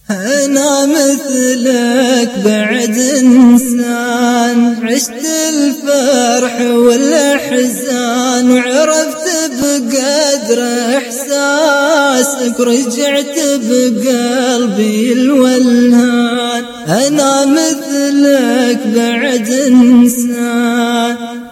أنا مثلك بعد إنسان، عشت الفرح والأحزان وعرفت بقدر إحساسك ورجعت بقلبي الولهان. أنا مثلك بعد إنسان،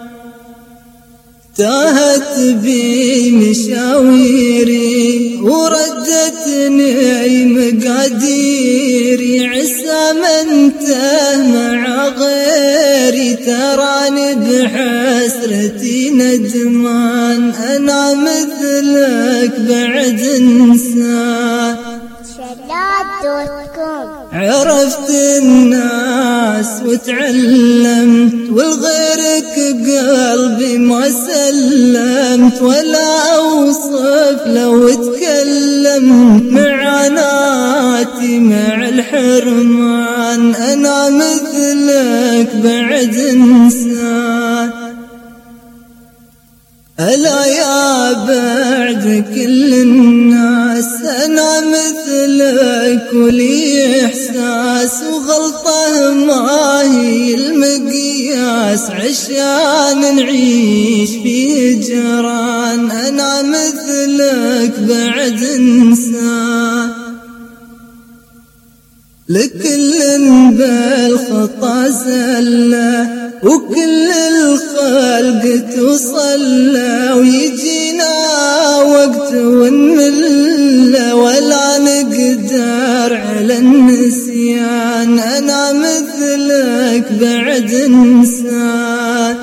تاهت بي مشاويري وردتني مقاديري، عسى من تاه مع غيري تراني بحسرتي ندمان. أنا مثلك بعد إنسان. عرفت الناس وتعلمت والغيرك قلبي ما سلمت، ولا أوصف لو تكلمت معاناتي مع الحرمان. أنا مثلك بعد إنسان. ألا يا بعد كل الناس أنا مثلك ولي إحساس، وغلطة ما هي المقياس عشان نعيش في جران. أنا مثلك بعد إنسان، لكل بالخطا زله وكل الخلق تصلى، ويجينا وقت ونمل ولا نقدر على النسيان. أنا مثلك بعد إنسان،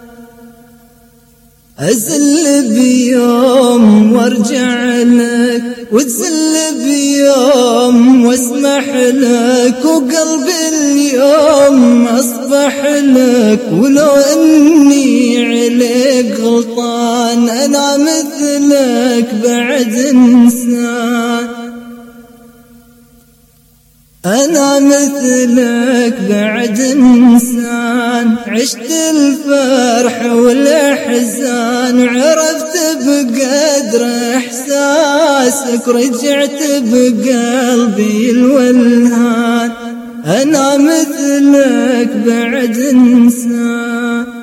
أزل بيوم وارجع لك وتزل بيوم واسمح لك، وقلبي اليوم أصبح لك ولو أني عليك غلطان. أنا مثلك بعد إنسان، أنا مثلك بعد إنسان، عشت الفرح والأحزان وعرفت بقدر إحساسك ورجعت بقلبي الولهان. أنا مثلك بعد إنسان.